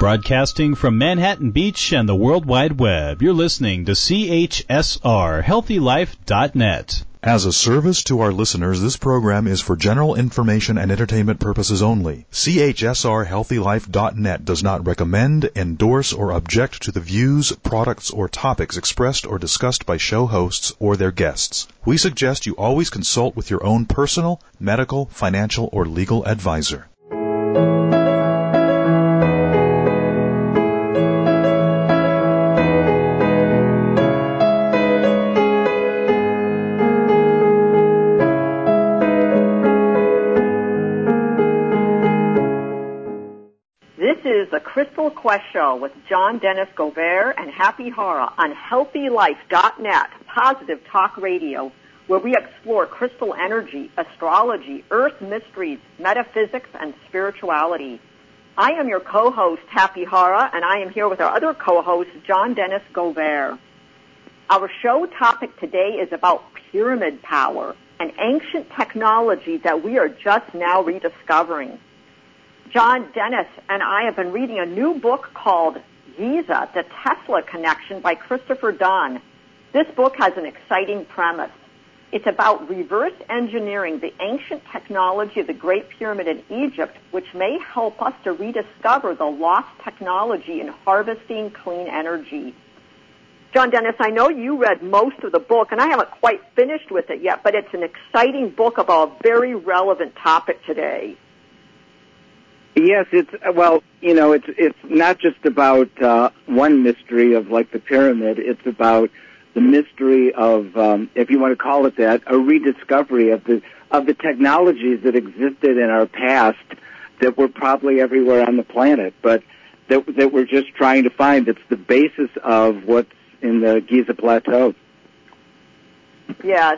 Broadcasting from Manhattan Beach and the World Wide Web, you're listening to CHSR, HealthyLife.net. As a service to our listeners, this program is for general information and entertainment purposes only. CHSR HealthyLife.net does not recommend, endorse, or object to the views, products, or topics expressed or discussed by show hosts or their guests. We suggest you always consult with your own personal, medical, financial, or legal advisor. The Crystal Quest Show with John Dennis Gobert and Happy Hara on HealthyLife.net, positive talk radio, where we explore crystal energy, astrology, earth mysteries, metaphysics, and spirituality. I am your co-host, Happy Hara, and I am here with our other co-host, John Dennis Gobert. Our show topic today is about pyramid power, an ancient technology that we are just now rediscovering. John Dennis and I have been reading a new book called Giza, the Tesla Connection by Christopher Dunn. This book has an exciting premise. It's about reverse engineering the ancient technology of the Great Pyramid in Egypt, which may help us to rediscover the lost technology in harvesting clean energy. John Dennis, I know you read most of the book, and I haven't quite finished with it yet, but it's an exciting book about a very relevant topic today. Yes, it's not just about one mystery of like the pyramid. It's about the mystery of, if you want to call it that, a rediscovery of the technologies that existed in our past that were probably everywhere on the planet, but that we're just trying to find. It's the basis of what's in the Giza Plateau. Yes,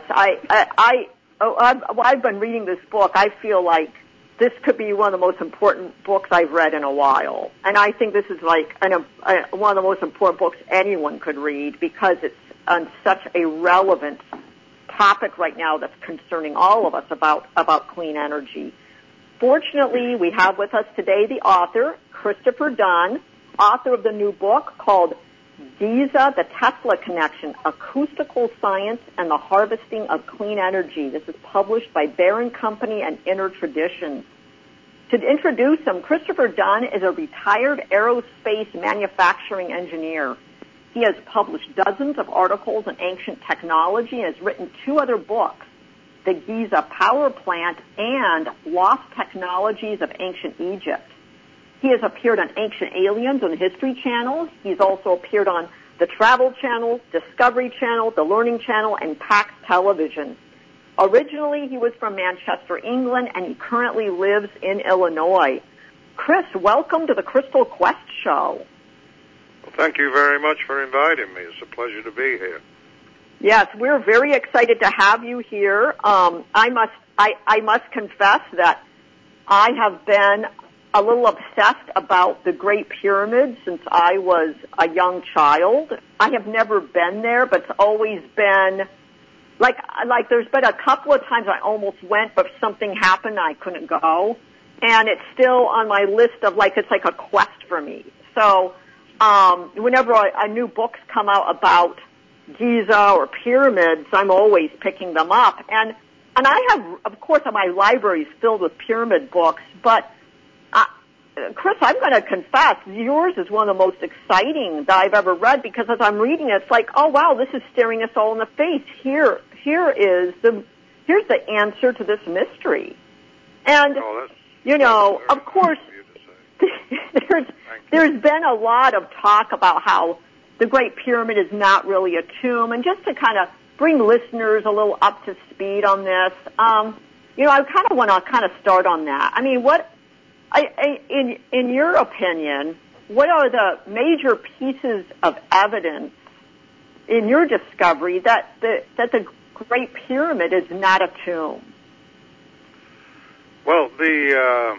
I've been reading this book. I feel like this could be one of the most important books I've read in a while. And I think this is like one of the most important books anyone could read because it's on such a relevant topic right now that's concerning all of us about clean energy. Fortunately, we have with us today the author, Christopher Dunn, author of the new book called Giza, the Tesla Connection, Acoustical Science and the Harvesting of Clean Energy. This is published by Baron Company and Inner Traditions. To introduce him, Christopher Dunn is a retired aerospace manufacturing engineer. He has published dozens of articles on ancient technology and has written 2 other books, The Giza Power Plant and Lost Technologies of Ancient Egypt. He has appeared on Ancient Aliens on the History Channel. He's also appeared on the Travel Channel, Discovery Channel, the Learning Channel, and PAX Television. Originally, he was from Manchester, England, and he currently lives in Illinois. Chris, welcome to the Crystal Quest Show. Well, thank you very much for inviting me. It's a pleasure to be here. Yes, we're very excited to have you here. I must confess that I have been a little obsessed about the Great Pyramid since I was a young child. I have never been there, but it's always been like there's been a couple of times I almost went, but something happened and I couldn't go. And it's still on my list of it's like a quest for me. So whenever a new books come out about Giza or pyramids, I'm always picking them up. And I have, of course, my library is filled with pyramid books, but Chris, I'm going to confess, yours is one of the most exciting that I've ever read because as I'm reading it, it's like, oh wow, this is staring us all in the face. Here's the answer to this mystery. And of course, there's been a lot of talk about how the Great Pyramid is not really a tomb, and just to kind of bring listeners a little up to speed on this, I kind of want to start on that. I mean, in your opinion, what are the major pieces of evidence in your discovery that the Great Pyramid is not a tomb? Well, the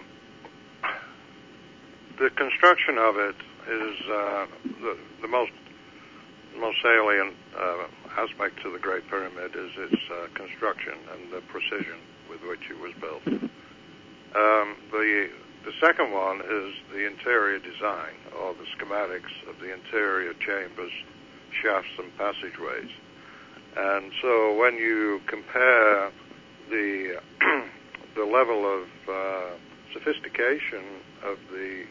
construction of it is the most salient aspect to the Great Pyramid is its construction and the precision with which it was built. the second one is the interior design, or the schematics of the interior chambers, shafts, and passageways. And so when you compare the the level of sophistication of the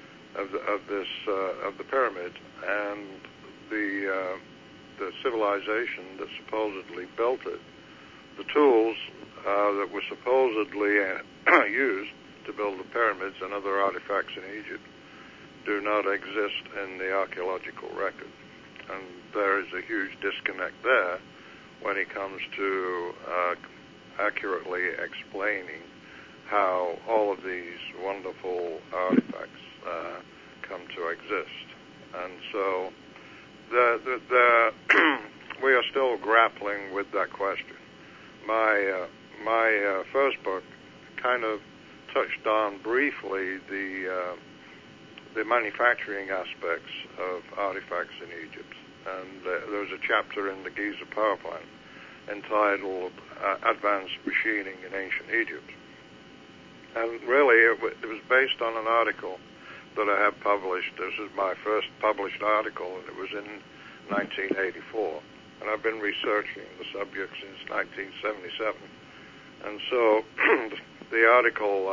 pyramid and the civilization that supposedly built it, the tools that were supposedly used to build the pyramids and other artifacts in Egypt do not exist in the archaeological record. And there is a huge disconnect there when it comes to accurately explaining how all of these wonderful artifacts come to exist. And so we are still grappling with that question. My first book kind of touched on briefly the manufacturing aspects of artifacts in Egypt, and there was a chapter in the Giza power plant entitled Advanced Machining in Ancient Egypt. And really it was based on an article that I had published. This is my first published article, and it was in 1984. And I've been researching the subject since 1977. And so the article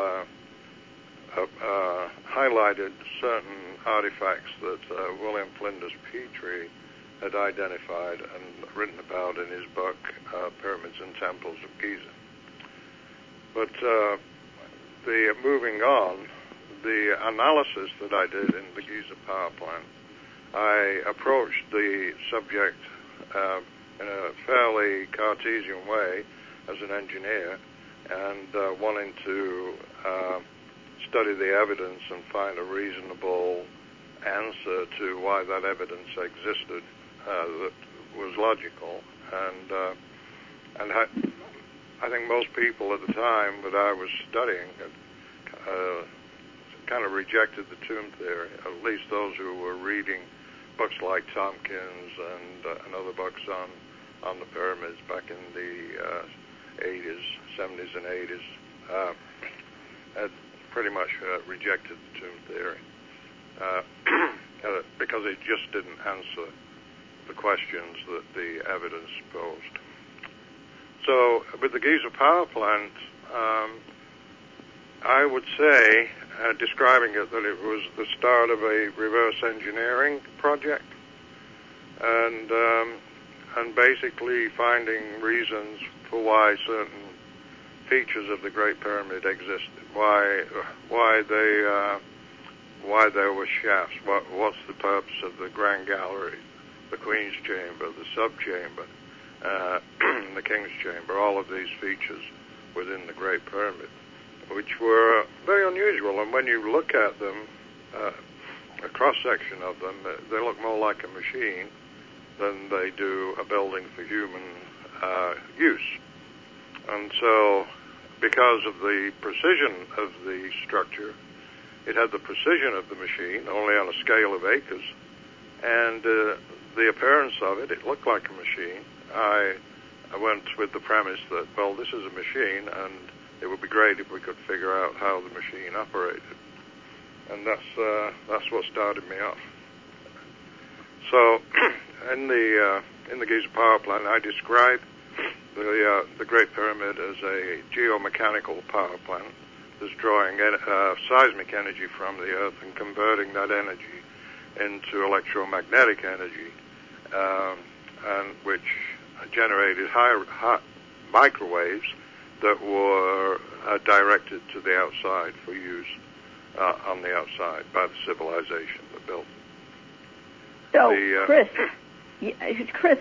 highlighted certain artifacts that William Flinders Petrie had identified and written about in his book, Pyramids and Temples of Giza. But moving on, the analysis that I did in the Giza power plant, I approached the subject in a fairly Cartesian way as an engineer, and wanting to study the evidence and find a reasonable answer to why that evidence existed that was logical. And I think most people at the time that I was studying had kind of rejected the tomb theory, at least those who were reading books like Tompkins and other books on the pyramids back in the 70s and 80s, had pretty much rejected the tomb theory because it just didn't answer the questions that the evidence posed. So with the Giza power plant, I would say, describing it, that it was the start of a reverse engineering project, and basically finding reasons for why certain features of the Great Pyramid existed, why there were shafts, what's the purpose of the Grand Gallery, the Queen's Chamber, the Subchamber, the King's Chamber, all of these features within the Great Pyramid, which were very unusual. And when you look at them, a cross-section of them, they look more like a machine than they do a building for human use. And so, because of the precision of the structure, it had the precision of the machine, only on a scale of acres, and the appearance of it, it looked like a machine. I went with the premise that, well, this is a machine, and it would be great if we could figure out how the machine operated. And that's what started me off. So, in the Giza power plant, I described the Great Pyramid as a geomechanical power plant that's drawing seismic energy from the Earth and converting that energy into electromagnetic energy, and which generated high microwaves that were directed to the outside for use on the outside by the civilization that built it. So, Chris,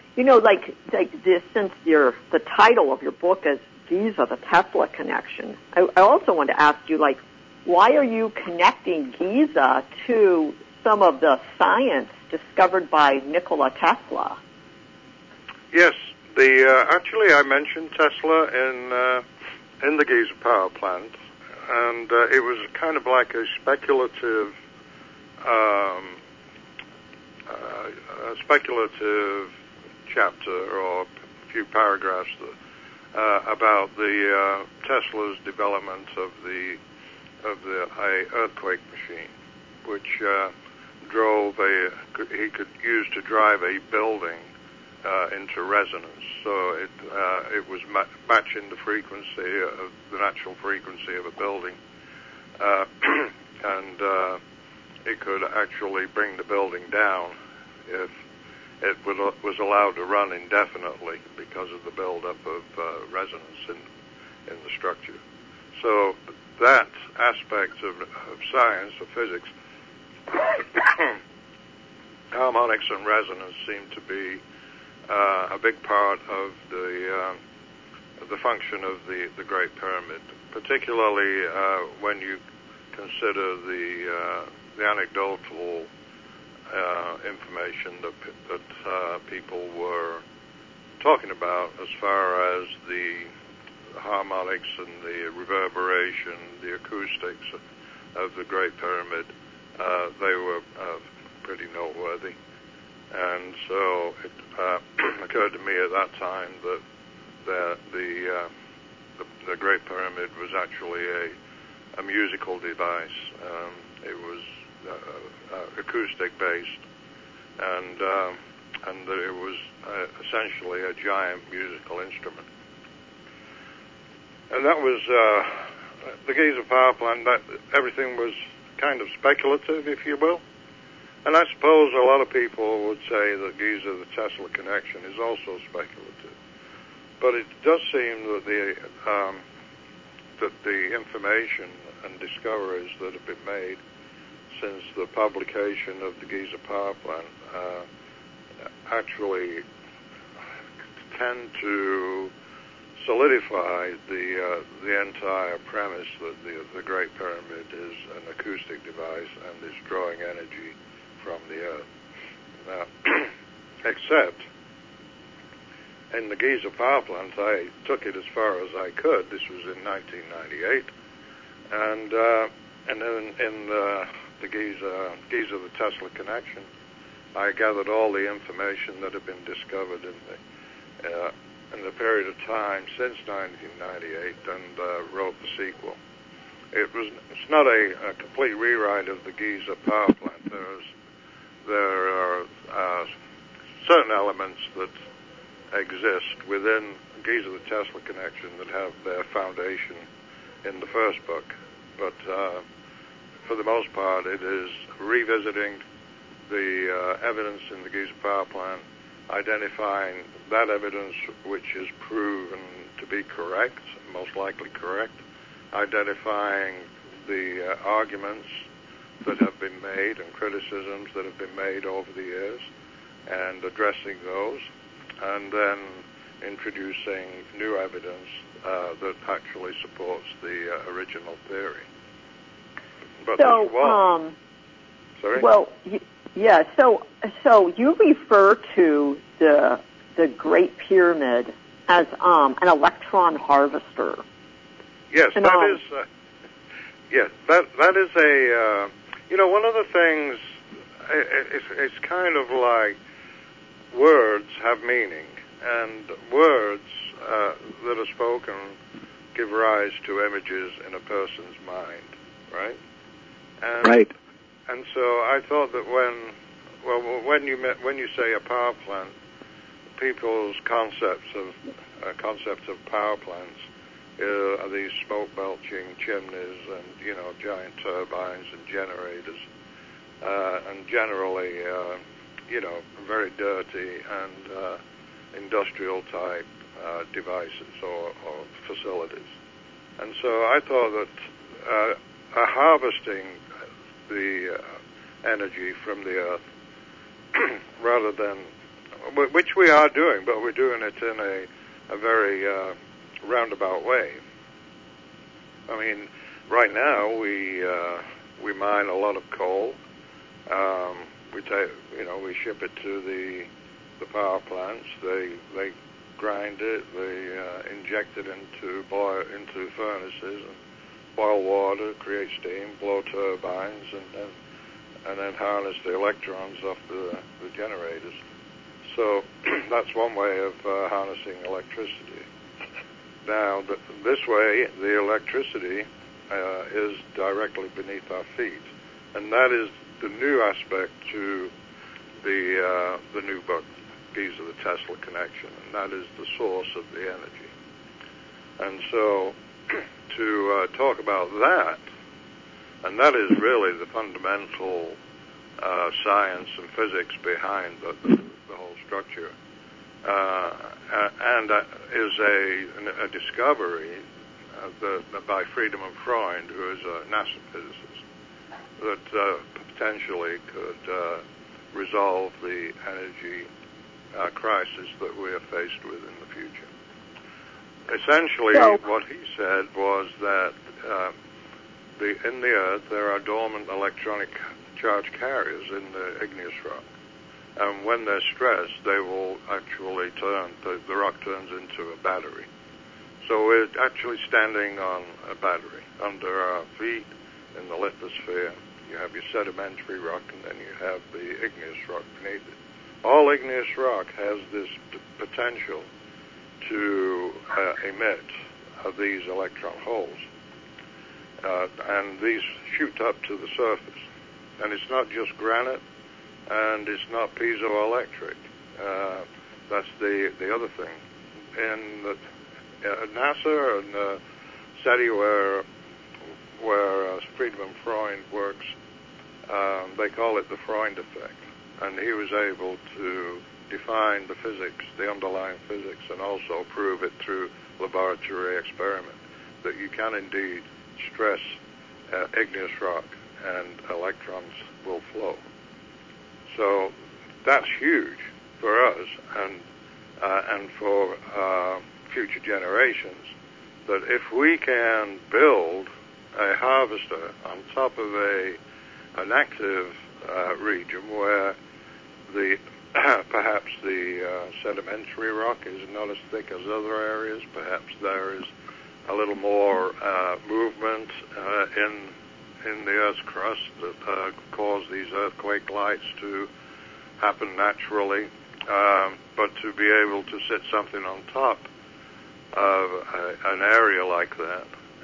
since the title of your book is Giza, the Tesla Connection, I also want to ask you, why are you connecting Giza to some of the science discovered by Nikola Tesla? Yes, actually I mentioned Tesla in the Giza power plant, and it was kind of like a speculative chapter or a few paragraphs about the Tesla's development of the a earthquake machine, which he could use to drive a building into resonance. So it was matching the frequency of the natural frequency of a building, and it could actually bring the building down if it was allowed to run indefinitely because of the buildup of resonance in the structure. So that aspect of science, of physics, harmonics and resonance seem to be a big part of the function of the Great Pyramid, particularly when you consider the anecdotal information that people were talking about as far as the harmonics and the reverberation, the acoustics of the Great Pyramid. They were pretty noteworthy. And so it occurred to me at that time that the Great Pyramid was actually a musical device. It was acoustic based, and it was essentially a giant musical instrument. And that was the Giza power plant. That everything was kind of speculative, if you will. And I suppose a lot of people would say that Giza, the Tesla connection, is also speculative. But it does seem that the information and discoveries that have been made since the publication of the Giza power plant actually tend to solidify the entire premise that the Great Pyramid is an acoustic device and is drawing energy from the Earth. Now, except in the Giza power plant, I took it as far as I could. This was in 1998, and in the Giza, the Tesla connection, I gathered all the information that had been discovered in the period of time since 1998 and wrote the sequel. It's not a complete rewrite of the Giza power plant. There are certain elements that exist within Giza, the Tesla connection, that have their foundation in the first book, but for the most part, it is revisiting the evidence in the Giza power plant, identifying that evidence which is proven to be correct, most likely correct, identifying the arguments that have been made and criticisms that have been made over the years, and addressing those, and then introducing new evidence that actually supports the original theory. But sorry? Well, yeah. So you refer to the Great Pyramid as an electron harvester. Yes, that is. Yes, that is a. One of the things. It's kind of like words have meaning, and words that are spoken give rise to images in a person's mind, right? Right. And so I thought that when you say a power plant, people's concepts of power plants are these smoke belching chimneys and giant turbines and generators, and generally very dirty and industrial type devices or facilities. And so I thought that harvesting the energy from the Earth, rather than, which we are doing, but we're doing it in a very roundabout way. I mean, right now we mine a lot of coal. We ship it to the power plants. They grind it. They inject it into furnaces and boil water, create steam, blow turbines, and then harness the electrons off the generators. So that's one way of harnessing electricity. Now, this way, the electricity is directly beneath our feet. And that is the new aspect to the new book, Keys of the Tesla Connection, and that is the source of the energy. And so to talk about that, and that is really the fundamental science and physics behind the whole structure, and is a discovery by Friedemann Freund, who is a NASA physicist, that potentially could resolve the energy crisis that we are faced with in the future. Essentially, what he said was that in the Earth there are dormant electronic charge carriers in the igneous rock, and when they're stressed, they will actually the rock turns into a battery. So we're actually standing on a battery. Under our feet in the lithosphere, you have your sedimentary rock, and then you have the igneous rock beneath it. All igneous rock has this potential to emit these electron holes, and these shoot up to the surface. And it's not just granite, and it's not piezoelectric. That's the other thing. In NASA and SETI, where Friedemann Freund works, they call it the Freund effect. And he was able to define the physics, the underlying physics, and also prove it through laboratory experiment, that you can indeed stress igneous rock and electrons will flow. So that's huge for us and for future generations, that if we can build a harvester on top of an active region where perhaps the sedimentary rock is not as thick as other areas, perhaps there is a little more movement in the Earth's crust that cause these earthquake lights to happen naturally, but to be able to sit something on top of an area like that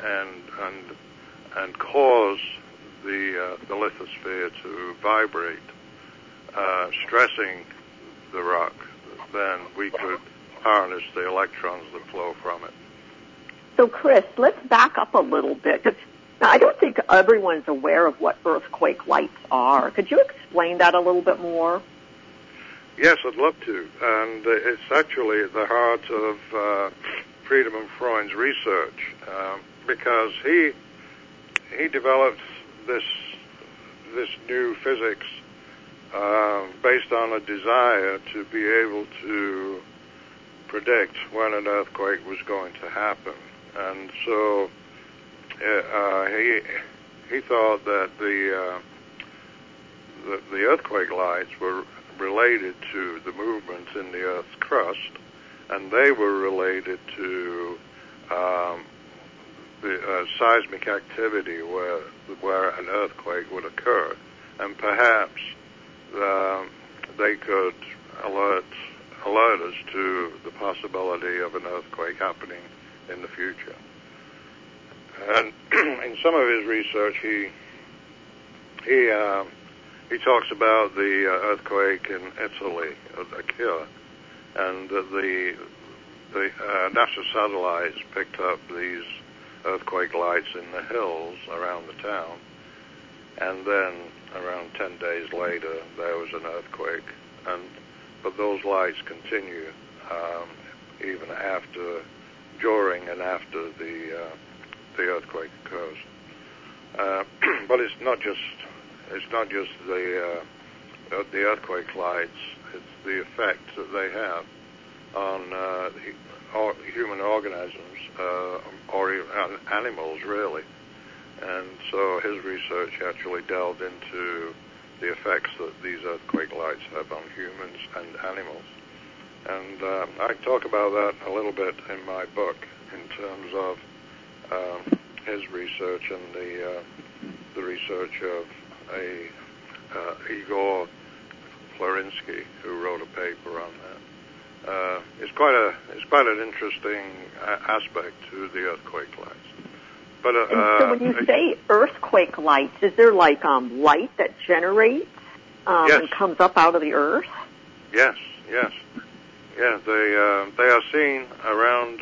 and cause the lithosphere to vibrate, stressing the rock, then we could harness the electrons that flow from it. So, Chris, let's back up a little bit, because I don't think everyone's aware of what earthquake lights are. Could you explain that a little bit more? Yes, I'd love to. And it's actually at the heart of Friedemann Freund's research, because he developed this new physics based on a desire to be able to predict when an earthquake was going to happen. And so he thought that the earthquake lights were related to the movements in the Earth's crust, and they were related to the seismic activity where an earthquake would occur, and perhaps they could alert us to the possibility of an earthquake happening in the future. And in some of his research, he talks about the earthquake in Italy, L'Aquila, and the NASA satellites picked up these earthquake lights in the hills around the town, and then around 10 days later there was an earthquake, but those lights continue even during and after the earthquake occurs. But it's not just the earthquake lights; it's the effect that they have on human organisms or even animals, really. And so his research actually delved into the effects that these earthquake lights have on humans and animals. And I talk about that a little bit in my book in terms of his research and the research of Igor Florinsky, who wrote a paper on that. It's quite an interesting aspect to the earthquake lights. But so when you say earthquake lights, is there like light that generates yes. and comes up out of the earth? Yes. Yeah, they are seen around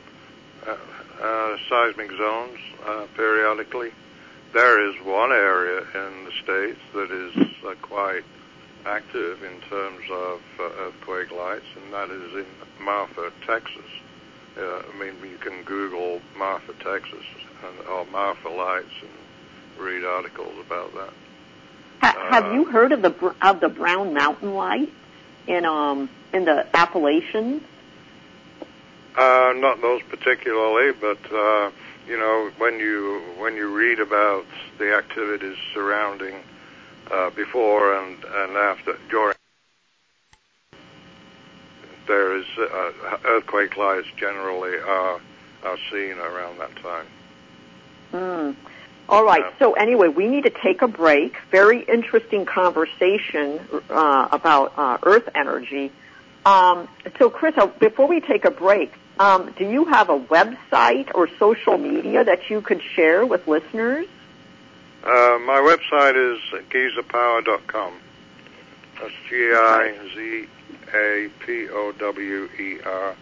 seismic zones periodically. There is one area in the States that is quite active in terms of earthquake lights, and that is in Marfa, Texas. You can Google Marfa, Texas, or Marfa lights and read articles about that. Have you heard of the Brown Mountain light in the Appalachians? Not those particularly, but when you read about the activities surrounding before and after, during, there is earthquake lights generally are seen around that time. All right. So anyway, we need to take a break. Very interesting conversation about Earth energy. So, Chris, before we take a break, do you have a website or social media that you could share with listeners? My website is gizapower.com. That's GIZAPOWER.com.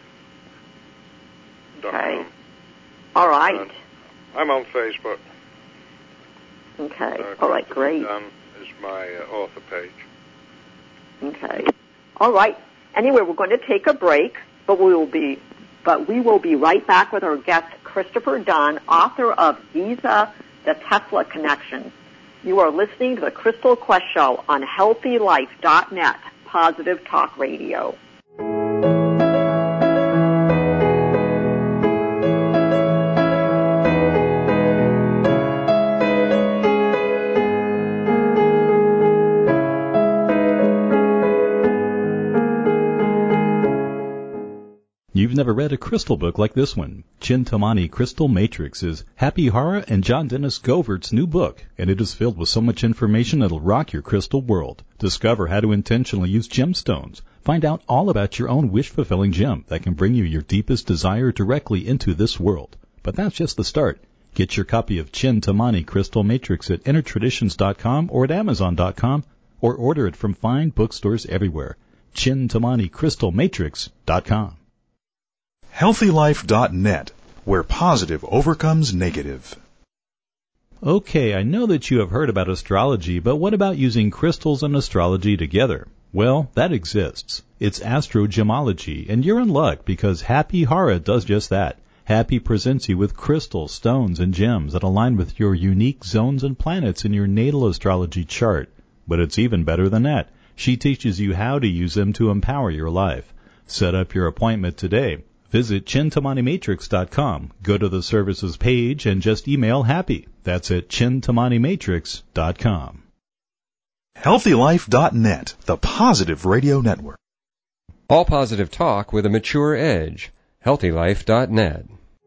Okay. All right. And I'm on Facebook. Okay. All right. Great. Dunn is my author page. Okay. All right. Anyway, we're going to take a break, but we will be right back with our guest, Christopher Dunn, author of Giza, the Tesla Connection. You are listening to the Crystal Quest Show on HealthyLife.net, Positive Talk Radio. You've never read a crystal book like this one. Chintamani Crystal Matrix is Happy Hara and John Dennis Govert's new book, and it is filled with so much information that'll rock your crystal world. Discover how to intentionally use gemstones. Find out all about your own wish-fulfilling gem that can bring you your deepest desire directly into this world. But that's just the start. Get your copy of Chintamani Crystal Matrix at InnerTraditions.com or at Amazon.com, or order it from fine bookstores everywhere. ChintamaniCrystalMatrix.com. HealthyLife.net, where positive overcomes negative. Okay, I know that you have heard about astrology, but what about using crystals and astrology together? Well, that exists. It's astrogemology, and you're in luck because Happy Hara does just that. Happy presents you with crystals, stones, and gems that align with your unique zones and planets in your natal astrology chart. But it's even better than that. She teaches you how to use them to empower your life. Set up your appointment today. Visit ChintamaniMatrix.com. Go to the services page and just email Happy. That's at ChintamaniMatrix.com. HealthyLife.net, the positive radio network. All positive talk with a mature edge. HealthyLife.net.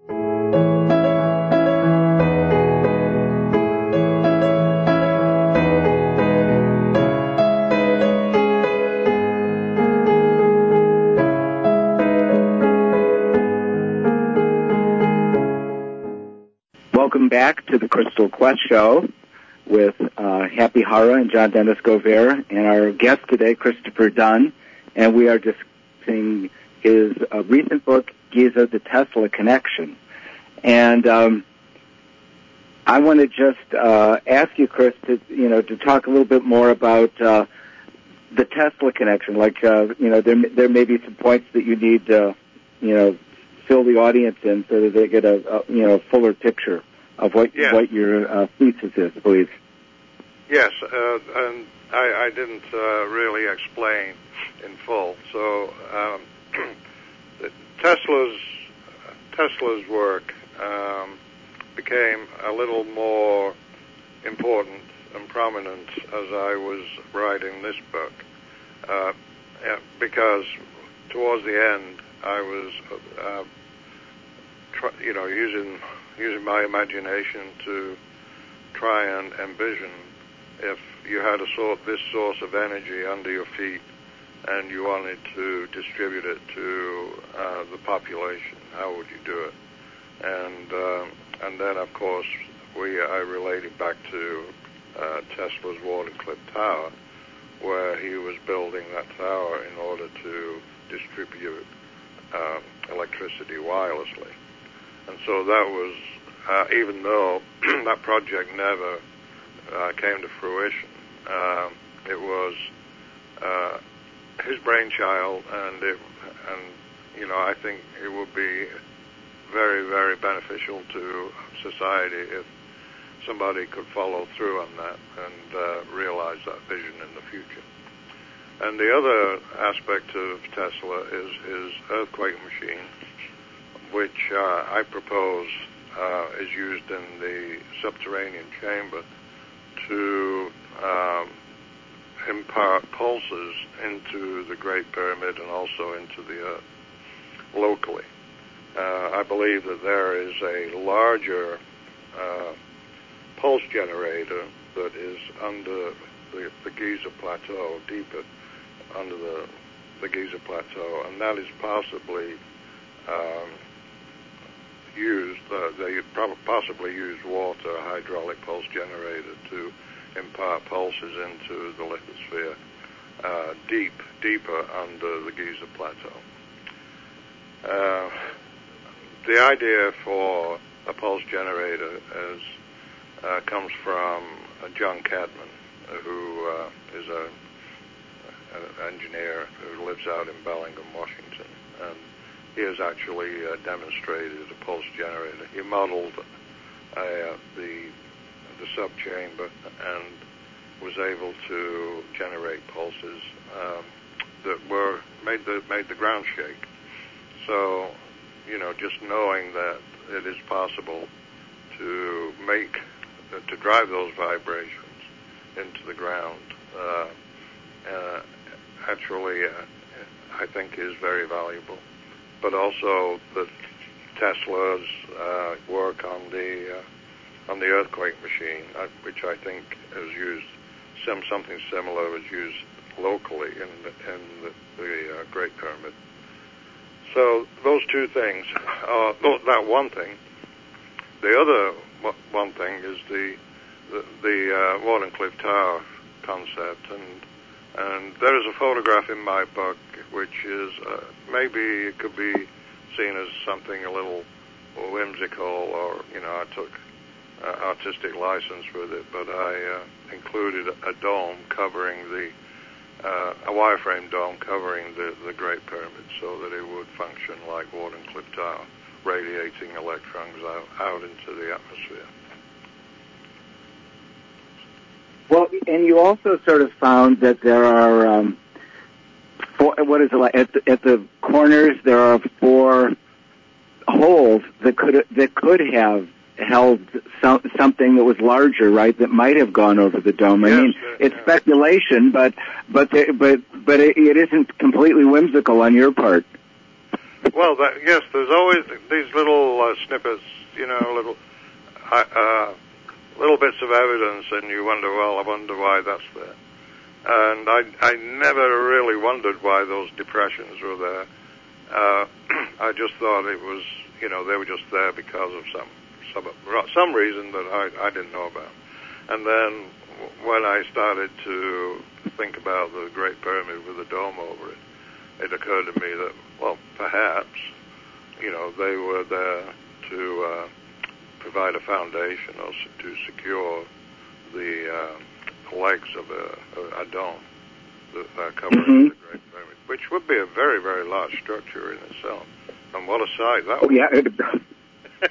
Welcome back to the Crystal Quest Show with Happy Hara and John Dennis Govert, and our guest today, Christopher Dunn, and we are discussing his recent book, Giza, the Tesla Connection. And I want to just ask you, Chris, to talk a little bit more about the Tesla connection. Like, there may be some points that you need to, fill the audience in so that they get a fuller picture of what your thesis is, please. Yes, and I didn't really explain in full. So Tesla's work became a little more important and prominent as I was writing this book, because towards the end I was, using my imagination to try and envision if you had this source of energy under your feet and you wanted to distribute it to the population, how would you do it? And And then, of course, I related back to Tesla's Wardenclyffe Tower, where he was building that tower in order to distribute electricity wirelessly. And so that was, even though that project never came to fruition, it was his brainchild, and I think it would be very, very beneficial to society if somebody could follow through on that and realize that vision in the future. And the other aspect of Tesla is his earthquake machine, which I propose is used in the subterranean chamber to impart pulses into the Great Pyramid and also into the Earth locally. I believe that there is a larger pulse generator that is under the Giza Plateau, deeper under the Giza Plateau, and that is possibly used. They possibly use water, a hydraulic pulse generator, to impart pulses into the lithosphere deeper under the Giza Plateau. The idea for a pulse generator comes from John Cadman, who is an engineer who lives out in Bellingham, Washington, and he has actually demonstrated a pulse generator. He modeled the subchamber and was able to generate pulses that made the ground shake. So, just knowing that it is possible to drive those vibrations into the ground, actually, I think is very valuable. But also that Tesla's work on the earthquake machine, which I think is used, something similar is used locally in the Great Pyramid. So those two things, that one thing. The other one thing is the Wardenclyffe Tower concept, and there is a photograph in my book which is maybe it could be seen as something a little whimsical, or I took artistic license with it, but I included a dome covering a wireframe dome covering the Great Pyramid, so that it would function like Wardenclyffe Tower, radiating electrons out into the atmosphere. Well, and you also sort of found that there are at the corners there are 4 holes that could have held something that was larger, right? That might have gone over the dome. I mean, it's speculation, but it isn't completely whimsical on your part. Well, yes, there's always these little snippets, little bits of evidence, and you wonder, I wonder why that's there. And I never really wondered why those depressions were there. I just thought it was, they were just there because of some reason that I didn't know about. And then when I started to think about the Great Pyramid with a dome over it, it occurred to me that, perhaps, they were there to provide a foundation or to secure the legs of a dome that covering the Great Pyramid, which would be a very, very large structure in itself. And what a size that would be.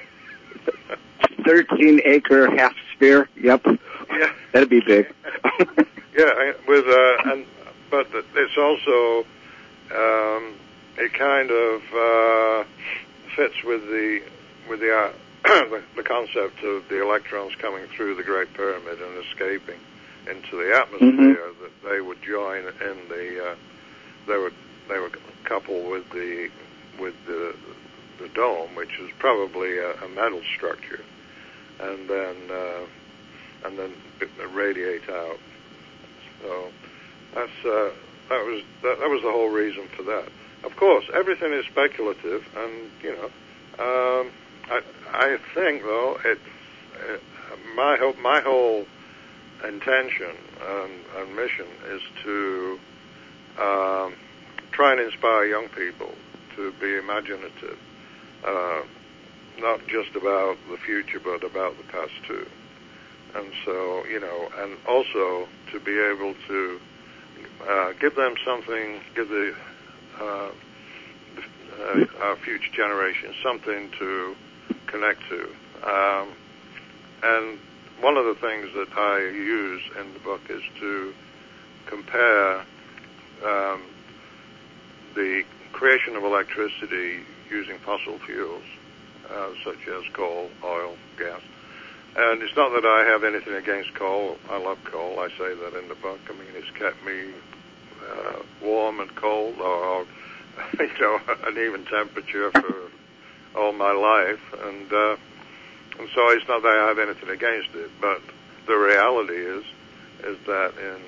13-acre half sphere. Yep. Yeah. That'd be big. Yeah, but it's also it kind of fits with the concept of the electrons coming through the Great Pyramid and escaping into the atmosphere. That they would join in they would couple with the dome, which is probably a metal structure, and then radiate out. So that was the whole reason for that. Of course, everything is speculative, and I think, though, it's my whole intention and mission is to try and inspire young people to be imaginative, not just about the future, but about the past too. And so, and also to be able to give them something, give our future generation something to connect to. And one of the things that I use in the book is to compare the creation of electricity using fossil fuels, such as coal, oil, gas. And it's not that I have anything against coal. I love coal. I say that in the book. I mean, it's kept me warm and cold, or an even temperature for all my life. And so it's not that I have anything against it. But the reality is that in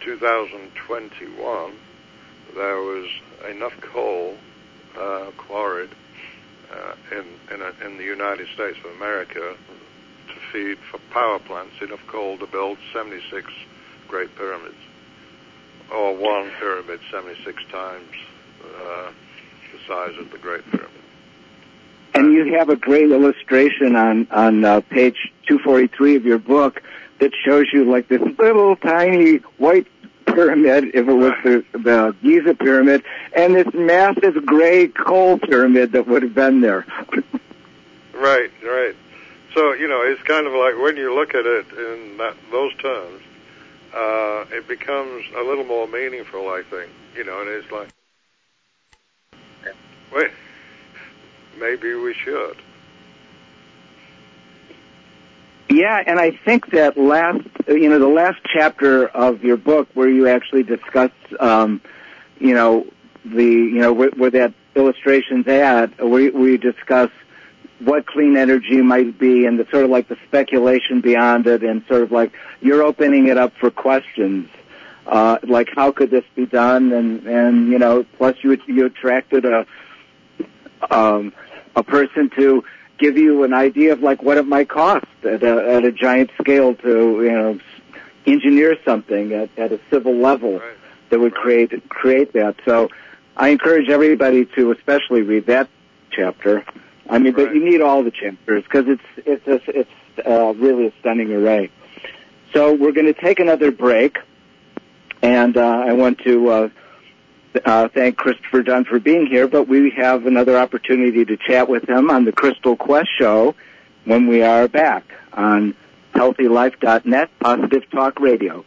2021 there was enough coal quarried in the United States of America to feed for power plants, enough coal to build 76 Great Pyramids, or one pyramid 76 times the size of the Great Pyramid. And you have a great illustration on page 243 of your book that shows you like this little tiny white pyramid, if it was the Giza pyramid, and this massive gray coal pyramid that would have been there. Right. So, it's kind of like when you look at it in those terms, it becomes a little more meaningful, I think. And it's like, wait, maybe we should. Yeah, and I think that the last chapter of your book where you actually discuss, where that illustration's at, where you discuss what clean energy might be and the sort of like the speculation beyond it, and sort of like you're opening it up for questions, like how could this be done, and plus you attracted a person to give you an idea of like what it might cost at a giant scale to engineer something at a civil level that would create that. So I encourage everybody to especially read that chapter. I mean, but you need all the chapters because it's really a stunning array. So we're going to take another break, and I want to thank Christopher Dunn for being here, but we have another opportunity to chat with him on the Crystal Quest Show when we are back on HealthyLife.net, Positive Talk Radio.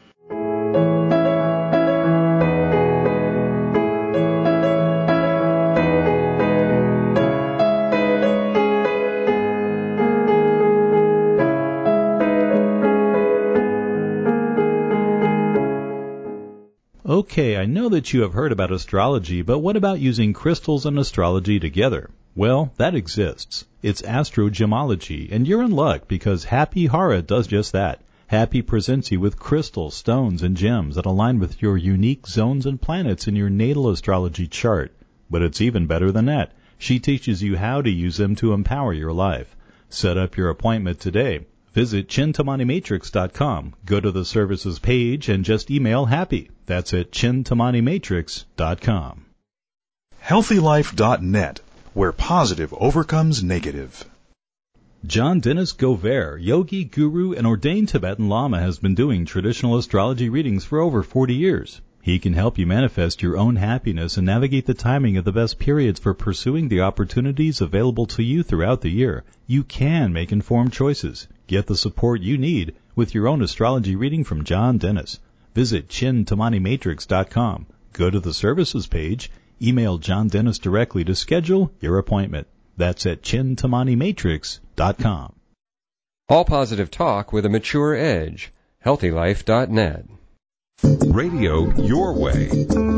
Okay, I know that you have heard about astrology, but what about using crystals and astrology together? Well, that exists. It's astrogemology, and you're in luck because Happy Hara does just that. Happy presents you with crystals, stones, and gems that align with your unique zones and planets in your natal astrology chart. But it's even better than that. She teaches you how to use them to empower your life. Set up your appointment today. Visit ChintamaniMatrix.com. Go to the services page and just email Happy. That's at ChintamaniMatrix.com. HealthyLife.net, where positive overcomes negative. John Dennis Gover, yogi, guru, and ordained Tibetan Lama, has been doing traditional astrology readings for over 40 years. He can help you manifest your own happiness and navigate the timing of the best periods for pursuing the opportunities available to you throughout the year. You can make informed choices. Get the support you need with your own astrology reading from John Dennis. Visit ChintamaniMatrix.com. Go to the services page. Email John Dennis directly to schedule your appointment. That's at ChintamaniMatrix.com. All positive talk with a mature edge. HealthyLife.net. Radio your way.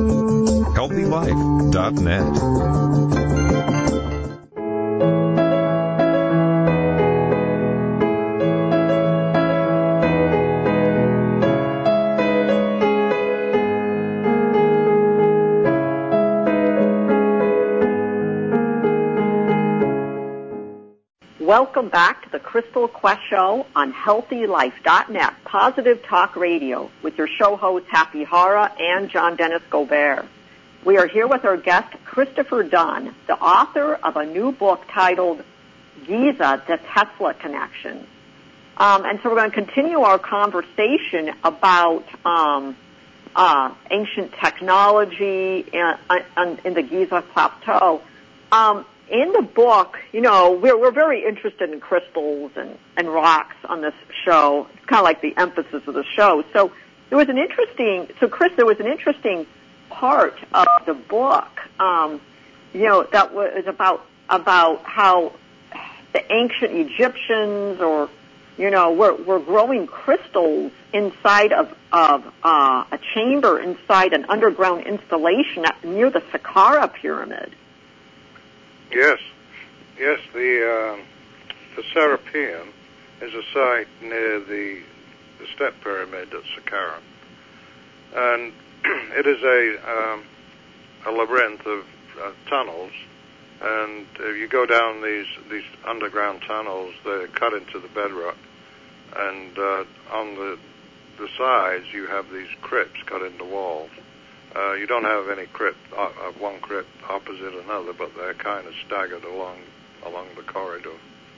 HealthyLife.net. Welcome back to the Crystal Quest Show on HealthyLife.net, Positive Talk Radio, with your show hosts Happy Hara and John Dennis Gobert. We are here with our guest, Christopher Dunn, the author of a new book titled Giza, the Tesla Connection. And so we're going to continue our conversation about ancient technology in the Giza Plateau. In the book, you know, we're very interested in crystals and rocks on this show. It's kind of like the emphasis of the show. So there was an interesting part of the book, you know, that was about how the ancient Egyptians, or you know, were growing crystals inside of a chamber inside an underground installation near the Saqqara Pyramid. Yes. The Serapeum is a site near the Step Pyramid at Saqqara, and it is a labyrinth of tunnels. And you go down these underground tunnels. They're cut into the bedrock, and on the sides you have these crypts cut into walls. You don't have any one crypt opposite another, but they're kind of staggered along the corridor.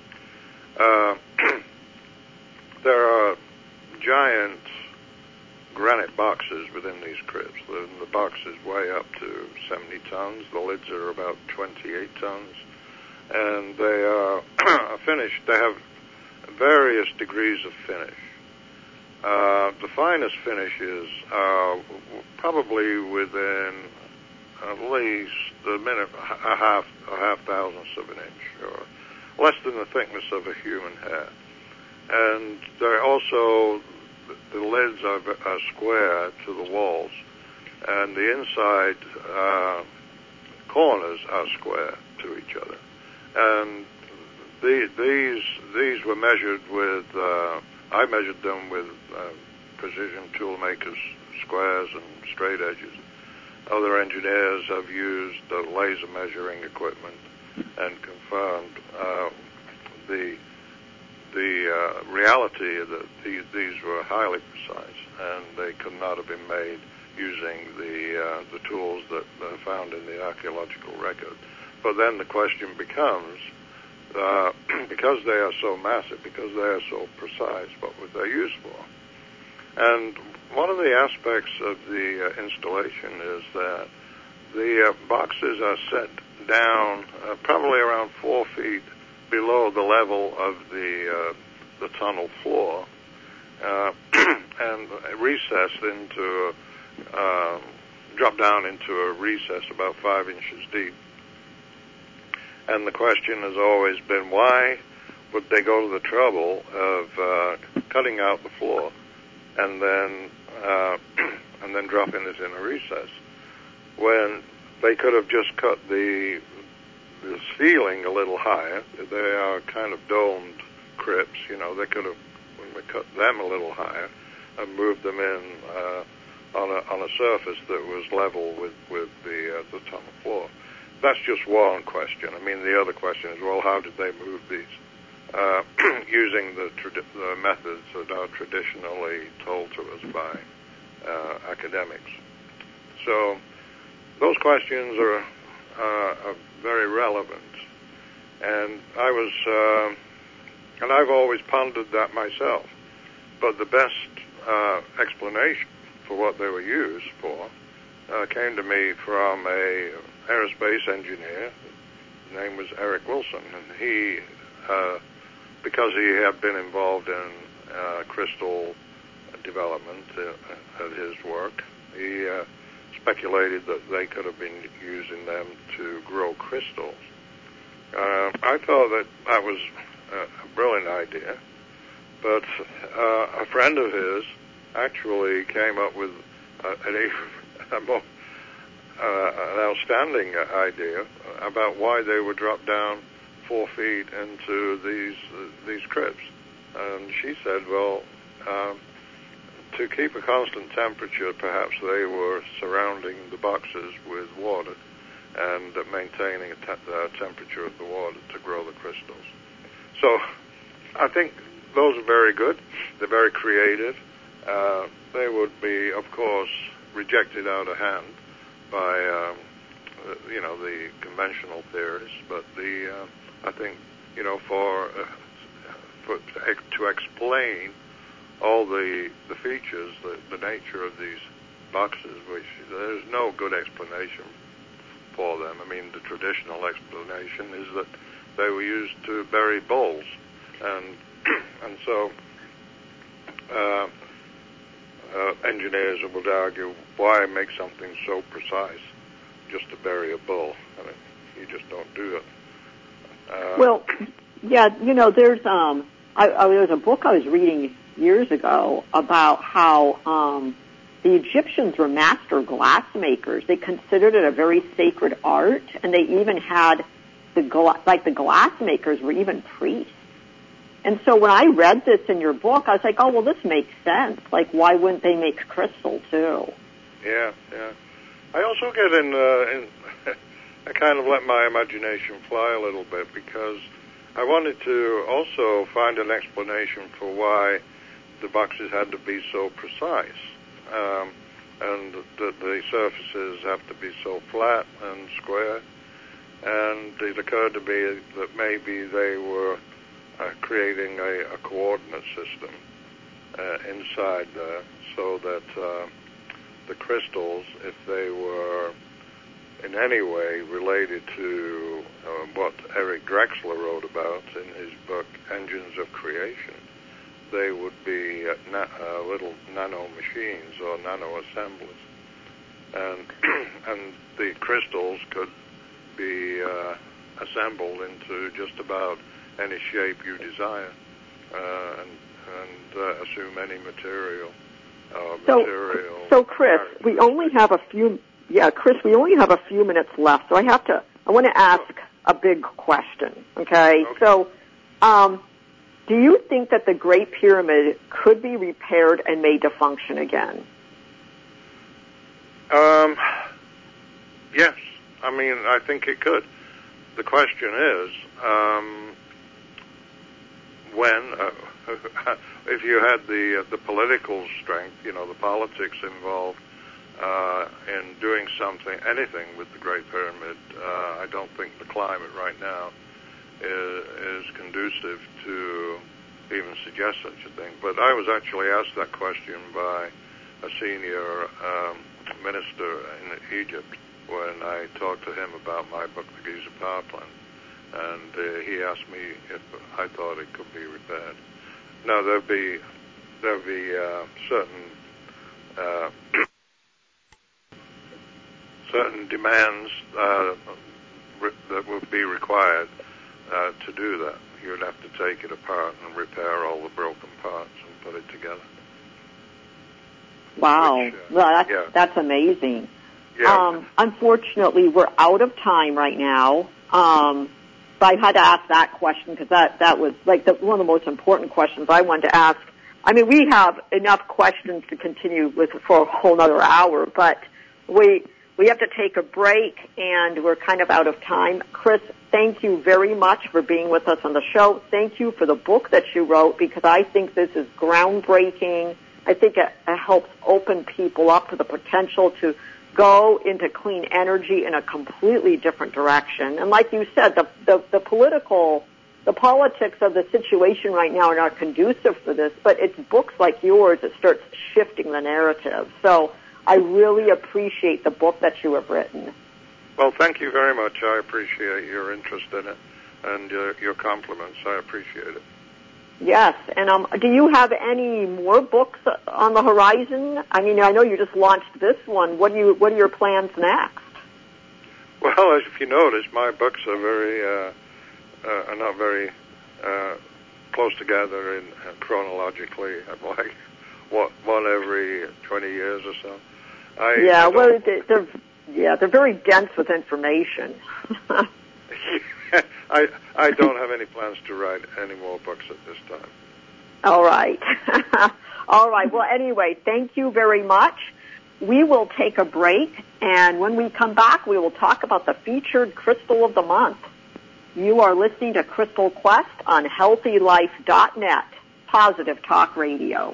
There are giant granite boxes within these crypts. The boxes weigh up to 70 tons. The lids are about 28 tons, and they are finished. They have various degrees of finish. The finest finishes are probably within at least a half thousandths of an inch, or less than the thickness of a human hair. And they're also, the lids are square to the walls, and the inside corners are square to each other. And these were measured with, I measured them with precision toolmakers squares and straight edges. Other engineers have used laser measuring equipment and confirmed the reality that these were highly precise, and they could not have been made using the tools that are found in the archaeological record. But then the question becomes, because they are so massive, because they are so precise, what were they used for? And one of the aspects of the installation is that the boxes are set down probably around 4 feet below the level of the tunnel floor, and recessed into drop down into a recess about 5 inches deep. And the question has always been, why would they go to the trouble of cutting out the floor and then dropping it in a recess, when they could have just cut the ceiling a little higher? They are kind of domed crypts, you know. They could have cut them a little higher and moved them in on a surface that was level with the tunnel floor. That's just one question. I mean, the other question is, well, how did they move these? Using the methods that are traditionally told to us by academics. So those questions are very relevant, and I've always pondered that myself. But the best explanation for what they were used for came to me from a aerospace engineer. His name was Eric Wilson, and he, because he had been involved in crystal development at his work, he speculated that they could have been using them to grow crystals. I thought that was a brilliant idea, but a friend of his actually came up with an outstanding idea about why they would drop down 4 feet into these crypts. And she said, well, to keep a constant temperature, perhaps they were surrounding the boxes with water and maintaining a temperature of the water to grow the crystals. So I think those are very good. They're very creative. They would be, of course, rejected out of hand by, the conventional theorists. But I think, to explain all the features, the nature of these boxes, which there's no good explanation for them. I mean, the traditional explanation is that they were used to bury bulls, and so engineers would argue, why make something so precise just to bury a bull? I mean, you just don't do it. Well, yeah, there's there's a book I was reading years ago about how the Egyptians were master glassmakers. They considered it a very sacred art, and they even had the glassmakers were even priests. And so when I read this in your book, I was like, oh, well, this makes sense. Like, why wouldn't they make crystal, too? Yeah. I also get in I kind of let my imagination fly a little bit, because I wanted to also find an explanation for why the boxes had to be so precise, and that the surfaces have to be so flat and square. And it occurred to me that maybe they were creating a coordinate system inside there, so that the crystals, if they were in any way related to what Eric Drexler wrote about in his book Engines of Creation, they would be little nano machines or nano assemblies, and the crystals could be assembled into just about any shape you desire, and assume any material. So Chris, we only have a few. Yeah, Chris, we only have a few minutes left, so I want to ask a big question. Okay. So, do you think that the Great Pyramid could be repaired and made to function again? Yes. I mean, I think it could. The question is, when, if you had the political strength, the politics involved in doing anything with the Great Pyramid, I don't think the climate right now is conducive to even suggest such a thing. But I was actually asked that question by a senior minister in Egypt when I talked to him about my book, The Giza Power Plant, and he asked me if I thought it could be repaired. No, there'll be certain demands that would be required to do that. You'd have to take it apart and repair all the broken parts and put it together. Wow, that's amazing. Yeah. Unfortunately, we're out of time right now. But I had to ask that question because that was like one of the most important questions I wanted to ask. I mean, we have enough questions to continue with for a whole other hour, but we have to take a break, and we're kind of out of time. Chris, thank you very much for being with us on the show. Thank you for the book that you wrote, because I think this is groundbreaking. I think it helps open people up to the potential to go into clean energy in a completely different direction. And like you said, the politics of the situation right now are not conducive for this, but it's books like yours that starts shifting the narrative. So I really appreciate the book that you have written. Well, thank you very much. I appreciate your interest in it and your compliments. I appreciate it. Yes, and do you have any more books on the horizon? I mean, I know you just launched this one. What are your plans next? Well, as if you notice, my books are not very close together in chronologically. I'm like one every 20 years or so. They're very dense with information. I don't have any plans to write any more books at this time. All right. All right. Well, anyway, thank you very much. We will take a break, and when we come back, we will talk about the featured crystal of the month. You are listening to Crystal Quest on HealthyLife.net, Positive Talk Radio.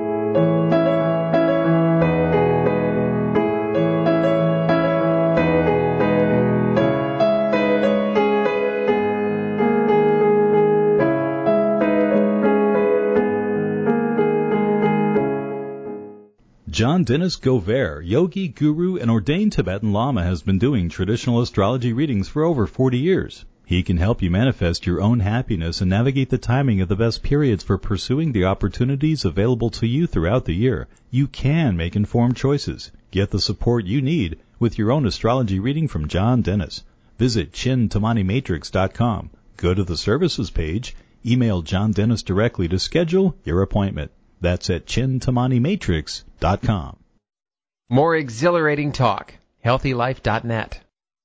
John Dennis Gover, yogi, guru, and ordained Tibetan Lama, has been doing traditional astrology readings for over 40 years. He can help you manifest your own happiness and navigate the timing of the best periods for pursuing the opportunities available to you throughout the year. You can make informed choices. Get the support you need with your own astrology reading from John Dennis. Visit ChinTamaniMatrix.com. Go to the services page. Email John Dennis directly to schedule your appointment. That's at ChinTamaniMatrix.com. More exhilarating talk. HealthyLife.net.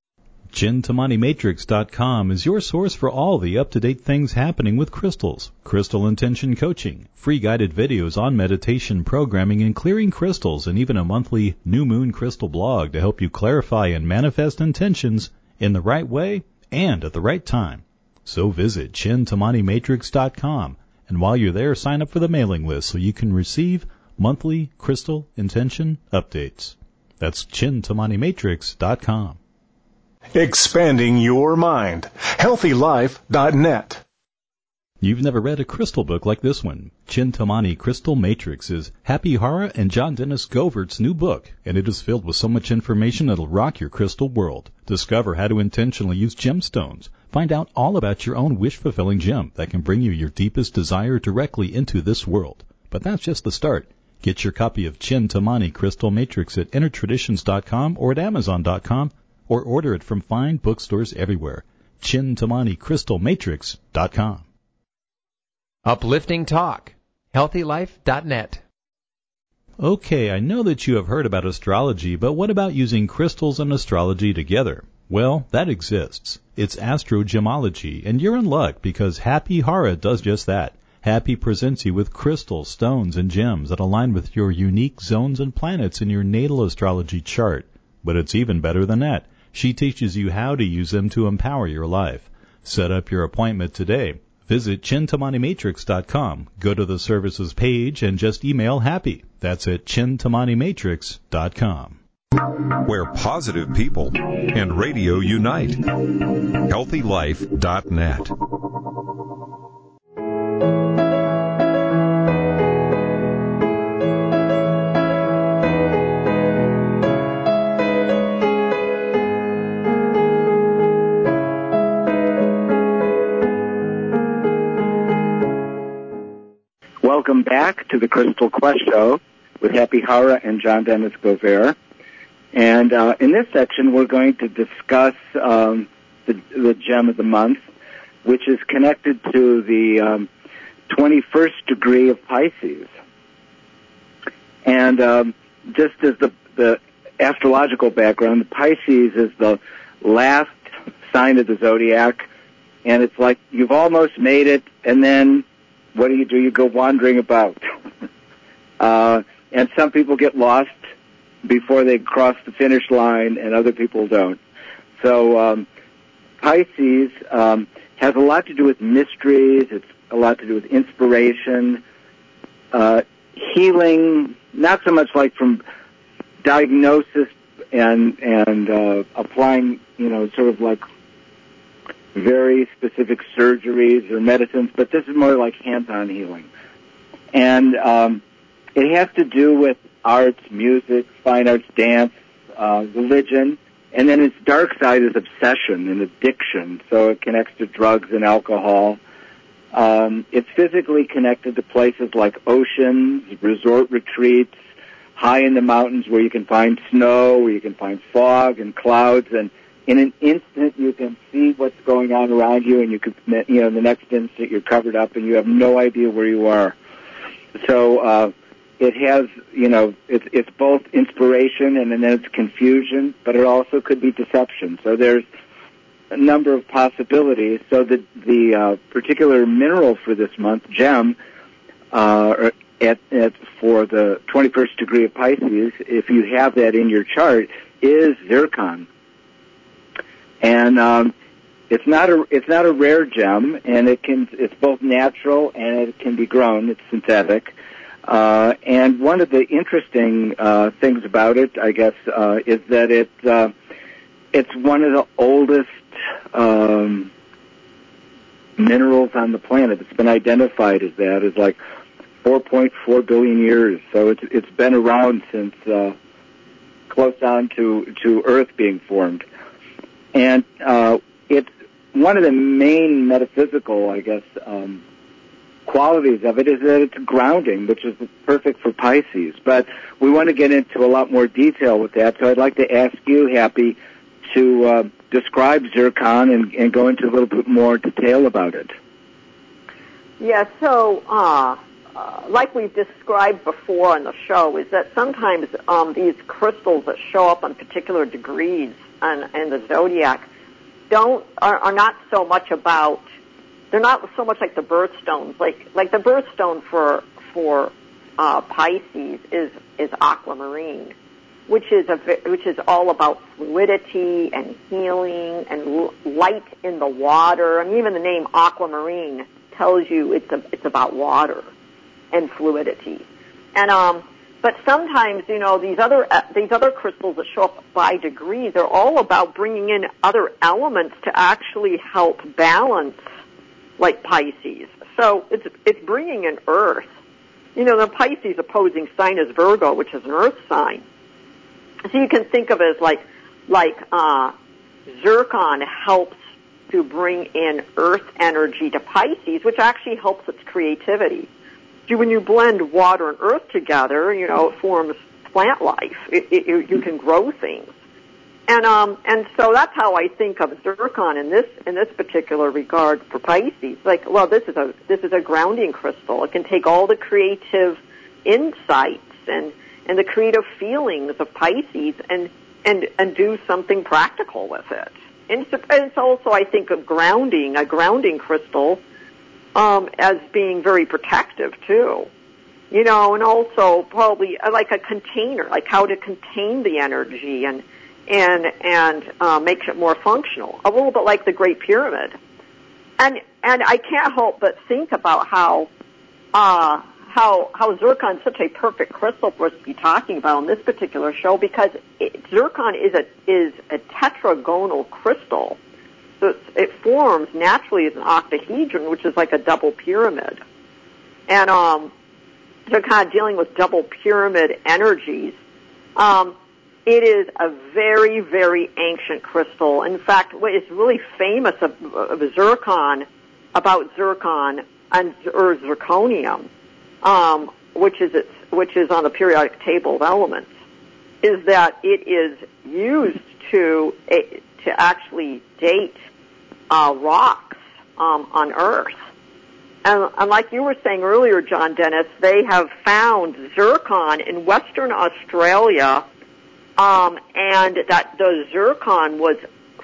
ChinTamaniMatrix.com is your source for all the up-to-date things happening with crystals, crystal intention coaching, free guided videos on meditation programming and clearing crystals, and even a monthly new moon crystal blog to help you clarify and manifest intentions in the right way and at the right time. So visit ChinTamaniMatrix.com. And while you're there, sign up for the mailing list so you can receive monthly crystal intention updates. That's ChinTamaniMatrix.com. Expanding your mind. HealthyLife.net. You've never read a crystal book like this one. Chintamani Crystal Matrix is Happy Hara and John Dennis Govert's new book, and it is filled with so much information that'll rock your crystal world. Discover how to intentionally use gemstones. Find out all about your own wish-fulfilling gem that can bring you your deepest desire directly into this world. But that's just the start. Get your copy of Chintamani Crystal Matrix at InnerTraditions.com or at Amazon.com, or order it from fine bookstores everywhere. ChintamaniCrystalMatrix.com. Uplifting talk. HealthyLife.net. Okay, I know that you have heard about astrology, but what about using crystals and astrology together? Well, that exists. It's astrogemology, and you're in luck because Happy Hara does just that. Happy presents you with crystals, stones, and gems that align with your unique zones and planets in your natal astrology chart. But it's even better than that. She teaches you how to use them to empower your life. Set up your appointment today. Visit ChinTamaniMatrix.com. Go to the services page and just email Happy. That's at ChinTamaniMatrix.com. Where positive people and radio unite. HealthyLife.net. Welcome back to the Crystal Quest Show with Happy Hara and John Dennis Gover. And in this section, we're going to discuss the gem of the month, which is connected to the 21st degree of Pisces. And just as the astrological background, the Pisces is the last sign of the zodiac, and it's like you've almost made it, and then what do? You go wandering about. And some people get lost before they cross the finish line, and other people don't. So Pisces has a lot to do with mysteries. It's a lot to do with inspiration, healing, not so much like from diagnosis and applying, sort of like very specific surgeries or medicines, but this is more like hands-on healing. And it has to do with arts, music, fine arts, dance, religion, and then its dark side is obsession and addiction, so it connects to drugs and alcohol. It's physically connected to places like oceans, resort retreats, high in the mountains where you can find snow, where you can find fog and clouds, and in an instant you can see what's going on around you, and you could, the next instant you're covered up and you have no idea where you are. So it has, it's both inspiration and then it's confusion, but it also could be deception. So there's a number of possibilities. So the particular mineral for this month, gem, for the 21st degree of Pisces, if you have that in your chart, is zircon. And it's not a rare gem, and it's both natural and it can be grown. It's synthetic. And one of the interesting things about it, I guess, is that it's one of the oldest minerals on the planet. It's been identified as that. It's like 4.4 billion years. So it's been around since close on to Earth being formed. And it's one of the main metaphysical, I guess, qualities of it is that it's grounding, which is perfect for Pisces. But we want to get into a lot more detail with that, so I'd like to ask you, Happy, to describe zircon and go into a little bit more detail about it. Yeah, so like we've described before on the show, is that sometimes these crystals that show up on particular degrees in the zodiac are not so much about, they're not so much like the birthstones. Like the birthstone for Pisces is aquamarine, which is all about fluidity and healing and light in the water. I mean, even the name aquamarine tells you it's about water and fluidity. And but sometimes, you know, these other crystals that show up by degrees are all about bringing in other elements to actually help balance, like Pisces. So it's bringing in Earth. You know, the Pisces opposing sign is Virgo, which is an Earth sign. So you can think of it as like zircon helps to bring in Earth energy to Pisces, which actually helps its creativity. See, when you blend water and Earth together, you know, it forms plant life. You can grow things, and so that's how I think of zircon in this particular regard for Pisces. Like, well, this is a grounding crystal. It can take all the creative insights and the creative feelings of Pisces and do something practical with it. And it's also, I think, a grounding crystal, as being very protective too. You know, and also probably like a container, like how to contain the energy and make it more functional. A little bit like the Great Pyramid. And I can't help but think about how zircon is such a perfect crystal for us to be talking about on this particular show, because zircon is a tetragonal crystal. So it forms naturally as an octahedron, which is like a double pyramid. And so kind of dealing with double pyramid energies. It is a very, very ancient crystal. In fact, what is really famous about zircon or zirconium, which is on the periodic table of elements, is that it is used to actually date rocks on Earth. And like you were saying earlier, John Dennis, they have found zircon in Western Australia, and that the zircon was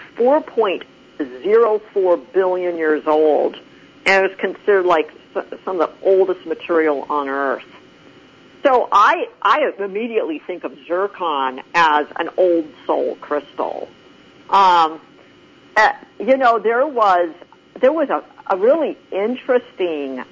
4.04 billion years old, and it was considered like some of the oldest material on Earth. So I immediately think of zircon as an old soul crystal. You know, there was a really interesting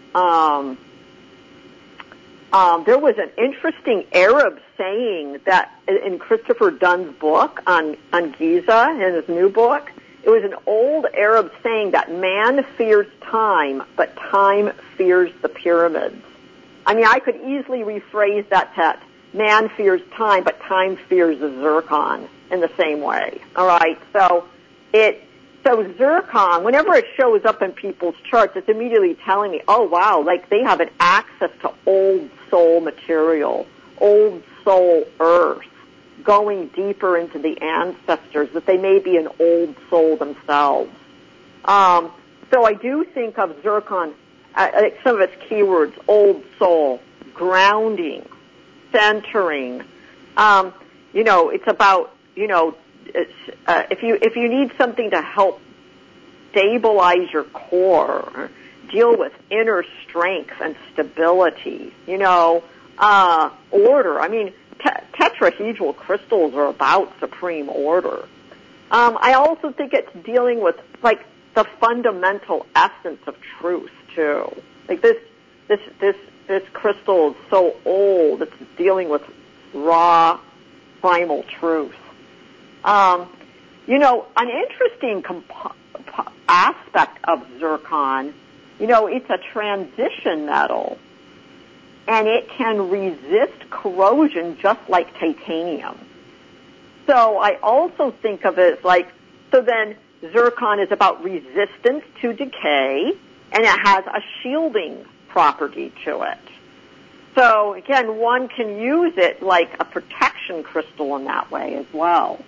there was an interesting Arab saying that in Christopher Dunn's book on Giza, in his new book. It was an old Arab saying that man fears time, but time fears the pyramids. I mean, I could easily rephrase that to man fears time, but time fears the zircon in the same way. All right, so zircon, whenever it shows up in people's charts, it's immediately telling me, oh wow, like they have an access to old soul material, old soul Earth, going deeper into the ancestors, that they may be an old soul themselves. So I do think of zircon, some of its keywords: old soul, grounding, centering. You know, it's about, you know, if you need something to help stabilize your core, or deal with inner strength and stability, you know, order. I mean, tetrahedral crystals are about supreme order. I also think it's dealing with, like, the fundamental essence of truth too. Like this crystal is so old; it's dealing with raw, primal truth. An interesting aspect of zircon, it's a transition metal, and it can resist corrosion just like titanium. So I also think of it so then zircon is about resistance to decay, and it has a shielding property to it. So again, one can use it like a protection crystal in that way as well.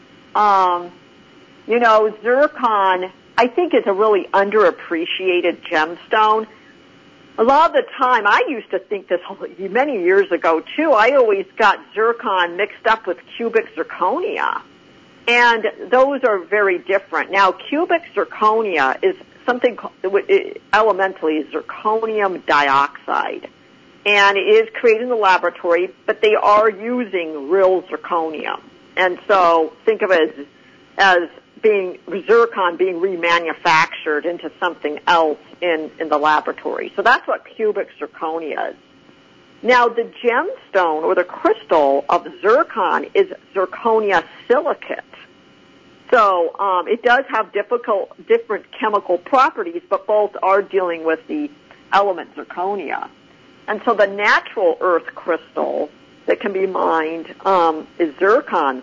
Zircon, I think, is a really underappreciated gemstone. A lot of the time, I used to think this many years ago, too. I always got zircon mixed up with cubic zirconia, and those are very different. Now, cubic zirconia is something elementally zirconium dioxide, and it is created in the laboratory, but they are using real zirconium. And so think of it as being zircon being remanufactured into something else in the laboratory. So that's what cubic zirconia is. Now, the gemstone or the crystal of zircon is zirconia silicate. So it does have different chemical properties, but both are dealing with the element zirconia. And so the natural earth crystal that can be mined is zircon.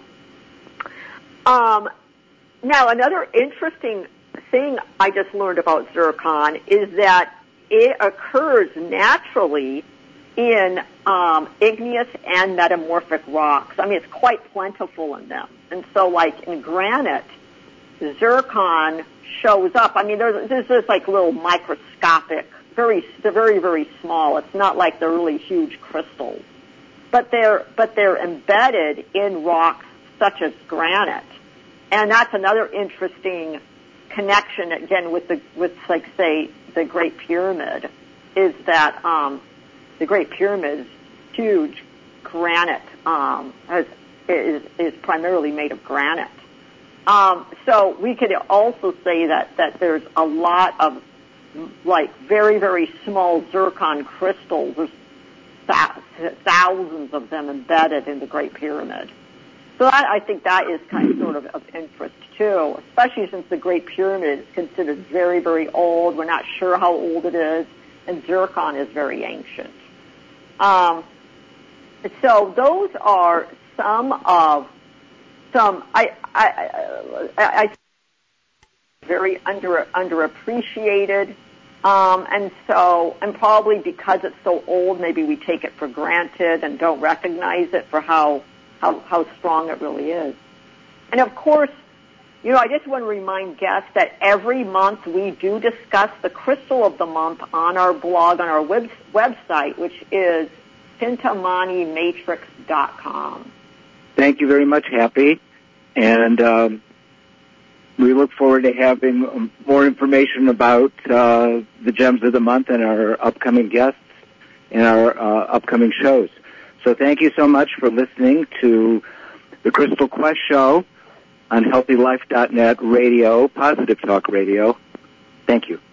Now, another interesting thing I just learned about zircon is that it occurs naturally in igneous and metamorphic rocks. I mean, it's quite plentiful in them. And so, like in granite, zircon shows up. I mean, there's this like little microscopic, they're very, very small. It's not like they're really huge crystals, but they're embedded in rocks such as granite. And that's another interesting connection again with say the Great Pyramid, is that the Great Pyramid is huge granite, is primarily made of granite. So we could also say that there's a lot of like very, very small zircon crystals. There's thousands of them embedded in the Great Pyramid. So I think that is sort of interest too, especially since the Great Pyramid is considered very, very old. We're not sure how old it is, and zircon is very ancient. So those are some I very underappreciated, and probably because it's so old, maybe we take it for granted and don't recognize it for how strong it really is. And of course, I just want to remind guests that every month we do discuss the crystal of the month on our blog, on our website, which is ChintamaniMatrix.com. Thank you very much, Happy. And we look forward to having more information about the gems of the month and our upcoming guests in our upcoming shows. So thank you so much for listening to the Crystal Quest Show on HealthyLife.net radio, Positive Talk Radio. Thank you.